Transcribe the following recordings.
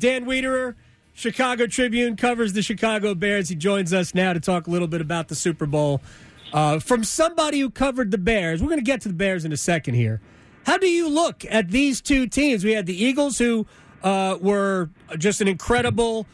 Dan Wiederer, Chicago Tribune, covers the Chicago Bears. He joins us now to talk a little bit about the Super Bowl. From somebody who covered the Bears, we're going to get to the Bears in a second here. How do you look at these two teams? We had the Eagles, who were just an incredible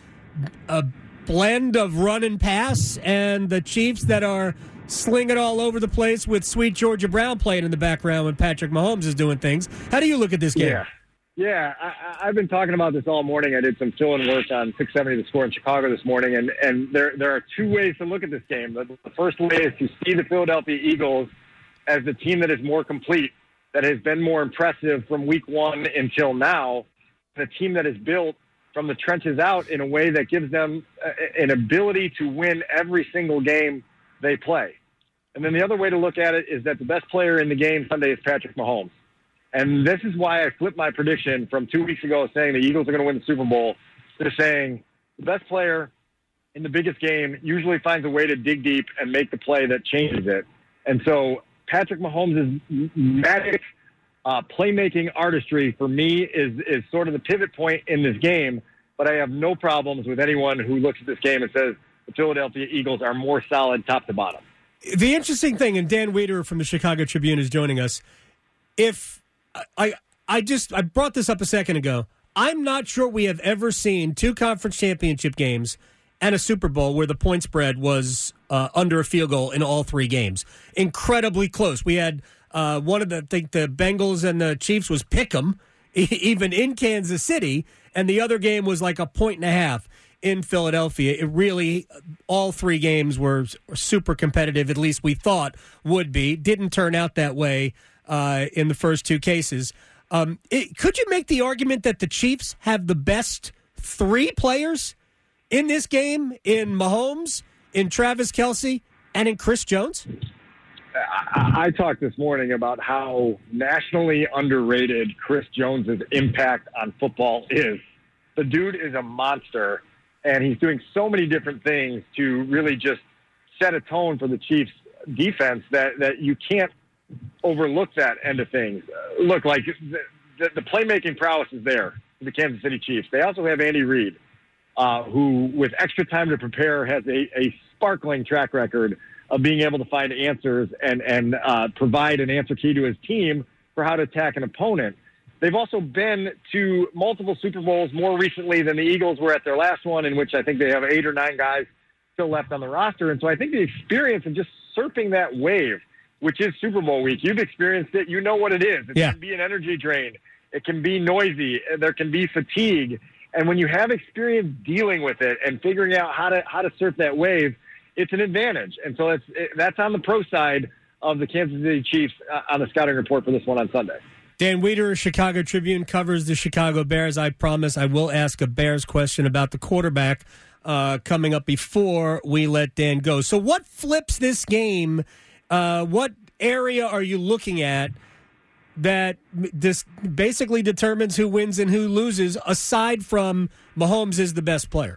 blend of run and pass, and the Chiefs that are slinging all over the place with sweet Georgia Brown playing in the background when Patrick Mahomes is doing things. How do you look at this game? Yeah, I've been talking about this all morning. I did some fill-in work on 670 The Score in Chicago this morning, and there are two ways to look at this game. The first way is to see the Philadelphia Eagles as the team that is more complete, that has been more impressive from week one until now, the team that is built from the trenches out in a way that gives them an ability to win every single game they play. And then the other way to look at it is that the best player in the game Sunday is Patrick Mahomes. And this is why I flipped my prediction from 2 weeks ago saying the Eagles are going to win the Super Bowl to saying the best player in the biggest game usually finds a way to dig deep and make the play that changes it. And so Patrick Mahomes' magic playmaking artistry for me is sort of the pivot point in this game, but I have no problems with anyone who looks at this game and says the Philadelphia Eagles are more solid top to bottom. The interesting thing, and Dan Wiederer from the Chicago Tribune is joining us, if I brought this up a second ago, I'm not sure we have ever seen two conference championship games and a Super Bowl where the point spread was under a field goal in all three games. Incredibly close. We had one of the, I think the Bengals and the Chiefs was pick 'em, even in Kansas City, and the other game was like 1.5 in Philadelphia. It really, all three games were super competitive, at least we thought would be. Didn't turn out that way in the first two cases. Could you make the argument that the Chiefs have the best three players in this game, in Mahomes, in Travis Kelce, and in Chris Jones? I talked this morning about how nationally underrated Chris Jones' impact on football is. The dude is a monster, and he's doing so many different things to really just set a tone for the Chiefs' defense that you can't overlook that end of things. Look, like the playmaking prowess is there for the Kansas City Chiefs. They also have Andy Reid, who, with extra time to prepare, has a sparkling track record of being able to find answers and provide an answer key to his team for how to attack an opponent. They've also been to multiple Super Bowls more recently than the Eagles were at their last one, in which I think they have 8 or 9 guys still left on the roster. And so I think the experience of just surfing that wave, which is Super Bowl week, you've experienced it, you know what it is. It can be an energy drain. It can be noisy. There can be fatigue. And when you have experience dealing with it and figuring out how to surf that wave, it's an advantage. And so that's on the pro side of the Kansas City Chiefs on the scouting report for this one on Sunday. Dan Wiederer, Chicago Tribune, covers the Chicago Bears. I promise I will ask a Bears question about the quarterback coming up before we let Dan go. So what flips this game? What area are you looking at that this basically determines who wins and who loses, aside from Mahomes is the best player?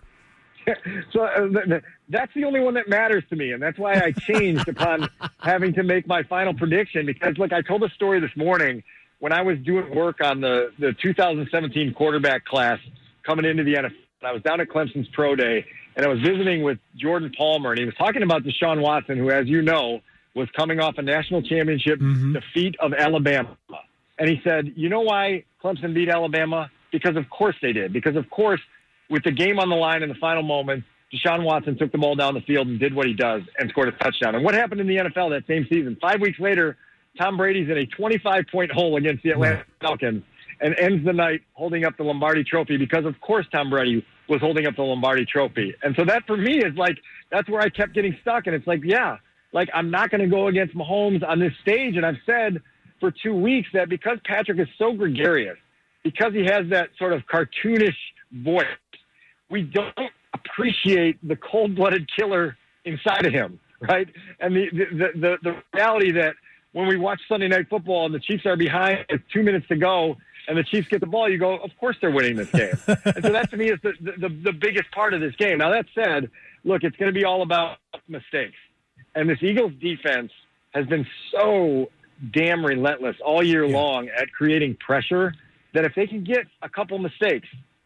So that's the only one that matters to me, and that's why I changed upon having to make my final prediction. Because, look, I told a story this morning when I was doing work on the 2017 quarterback class coming into the NFL. I was down at Clemson's Pro Day, and I was visiting with Jordan Palmer, and he was talking about Deshaun Watson, who, as you know, was coming off a national championship defeat of Alabama. And he said, you know why Clemson beat Alabama? Because of course they did. Because of course, with the game on the line in the final moments, Deshaun Watson took the ball down the field and did what he does and scored a touchdown. And what happened in the NFL that same season? 5 weeks later, Tom Brady's in a 25-point hole against the Atlanta Falcons and ends the night holding up the Lombardi Trophy because, of course, Tom Brady was holding up the Lombardi Trophy. And so that, for me, is like, that's where I kept getting stuck. And it's like, yeah, like, I'm not going to go against Mahomes on this stage. And I've said for 2 weeks that because Patrick is so gregarious, because he has that sort of cartoonish voice, we don't appreciate the cold-blooded killer inside of him, right? And the reality that when we watch Sunday Night Football and the Chiefs are behind with 2 minutes to go and the Chiefs get the ball, you go, of course they're winning this game. And so that, to me, is the biggest part of this game. Now, that said, look, it's going to be all about mistakes. And this Eagles defense has been so damn relentless all year long at creating pressure that if they can get a couple mistakes,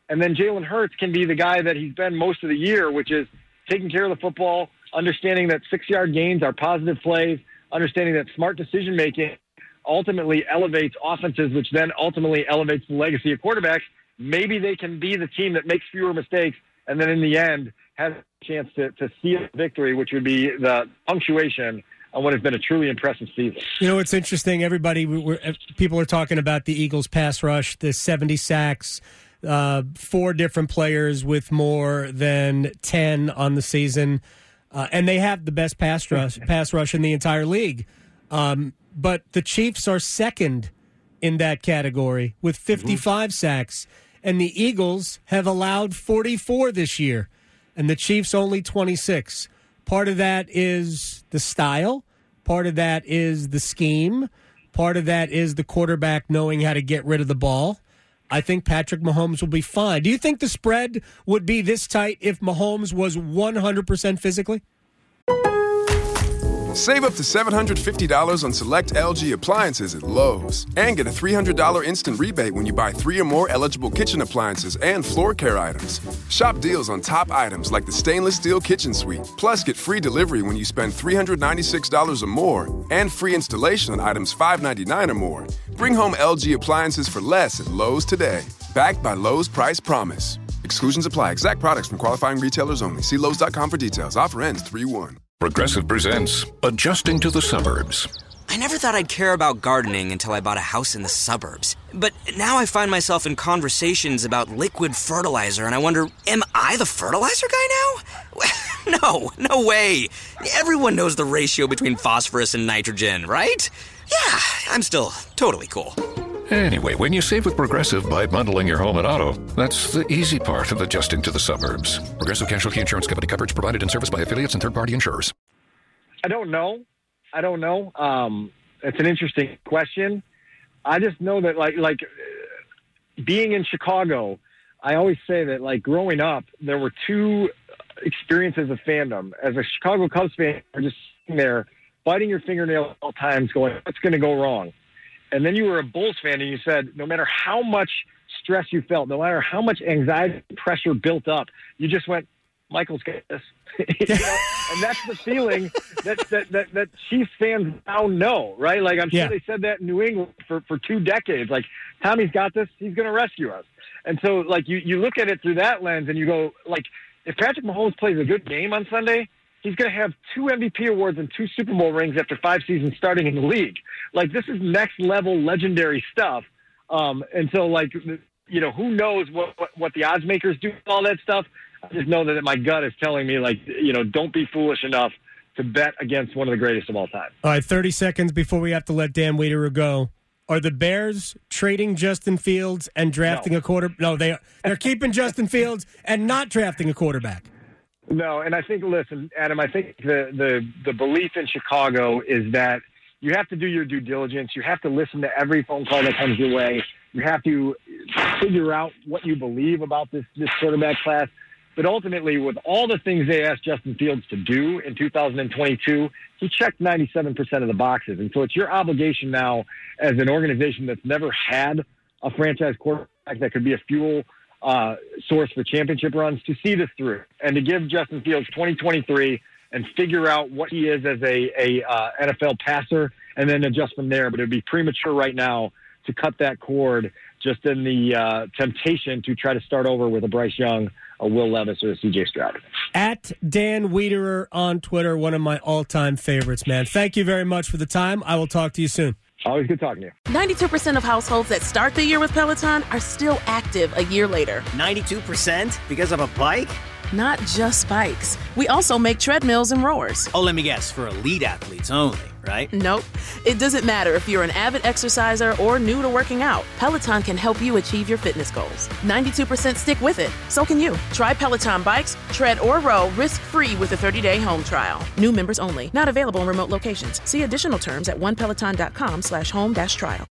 And then Jalen Hurts can be the guy that he's been most of the year, which is taking care of the football, understanding that 6-yard gains are positive plays, understanding that smart decision-making ultimately elevates offenses, which then ultimately elevates the legacy of quarterbacks. Maybe they can be the team that makes fewer mistakes and then in the end has a chance to seal victory, which would be the punctuation on what has been a truly impressive season. You know, it's interesting. Everybody, people are talking about the Eagles' pass rush, the 70 sacks, 4 different players with more than 10 on the season, and they have the best pass rush in the entire league. But the Chiefs are second in that category with 55 sacks, and the Eagles have allowed 44 this year, and the Chiefs only 26. Part of that is the style. Part of that is the scheme. Part of that is the quarterback knowing how to get rid of the ball. I think Patrick Mahomes will be fine. Do you think the spread would be this tight if Mahomes was 100% physically? Save up to $750 on select LG appliances at Lowe's. And get a $300 instant rebate when you buy 3 or more eligible kitchen appliances and floor care items. Shop deals on top items like the stainless steel kitchen suite. Plus, get free delivery when you spend $396 or more. And free installation on items $599 or more. Bring home LG appliances for less at Lowe's today. Backed by Lowe's Price Promise. Exclusions apply. Exact products from qualifying retailers only. See Lowe's.com for details. Offer ends 3/1. Progressive presents Adjusting to the Suburbs. I never thought I'd care about gardening until I bought a house in the suburbs. But now I find myself in conversations about liquid fertilizer, and I wonder, am I the fertilizer guy now? No way. Everyone knows the ratio between phosphorus and nitrogen, right? Yeah, I'm still totally cool. Anyway, when you save with Progressive by bundling your home and auto, that's the easy part of adjusting to the suburbs. Progressive Casualty Insurance Company, coverage provided and serviced by affiliates and third-party insurers. I don't know. It's an interesting question. I just know that, like being in Chicago, I always say that, like, growing up, there were 2 experiences of fandom. As a Chicago Cubs fan, you're just sitting there, biting your fingernails all times, going, what's going to go wrong? And then you were a Bulls fan, and you said, no matter how much stress you felt, no matter how much anxiety and pressure built up, you just went, Michael's got this. And that's the feeling that Chiefs fans now know, right? Like, I'm sure they said that in New England for 2 decades. Like, Tommy's got this. He's going to rescue us. And so, like, you look at it through that lens, and you go, like, if Patrick Mahomes plays a good game on Sunday, he's going to have 2 MVP awards and 2 Super Bowl rings after 5 seasons starting in the league. Like, this is next-level legendary stuff. And so, like, you know, who knows what the odds makers do with all that stuff. I just know that my gut is telling me, like, you know, don't be foolish enough to bet against one of the greatest of all time. All right, 30 seconds before we have to let Dan Wiederer go. Are the Bears trading Justin Fields and drafting a quarterback? No, they're keeping Justin Fields and not drafting a quarterback. No, and I think, listen, Adam, I think the belief in Chicago is that you have to do your due diligence. You have to listen to every phone call that comes your way. You have to figure out what you believe about this quarterback class. But ultimately, with all the things they asked Justin Fields to do in 2022, he checked 97% of the boxes. And so it's your obligation now as an organization that's never had a franchise quarterback that could be a fuel source for championship runs to see this through and to give Justin Fields 2023 and figure out what he is as a NFL passer and then adjust from there. But it would be premature right now to cut that cord just in the temptation to try to start over with a Bryce Young, a Will Levis, or a C.J. Stroud. At Dan Wiederer on Twitter, one of my all-time favorites, man. Thank you very much for the time. I will talk to you soon. Always good talking to you. 92% of households that start the year with Peloton are still active a year later. 92% because of a bike? Not just bikes. We also make treadmills and rowers. Oh, let me guess, for elite athletes only, right? Nope. It doesn't matter if you're an avid exerciser or new to working out. Peloton can help you achieve your fitness goals. 92% stick with it. So can you. Try Peloton bikes, tread, or row risk-free with a 30-day home trial. New members only. Not available in remote locations. See additional terms at onepeloton.com/home-trial.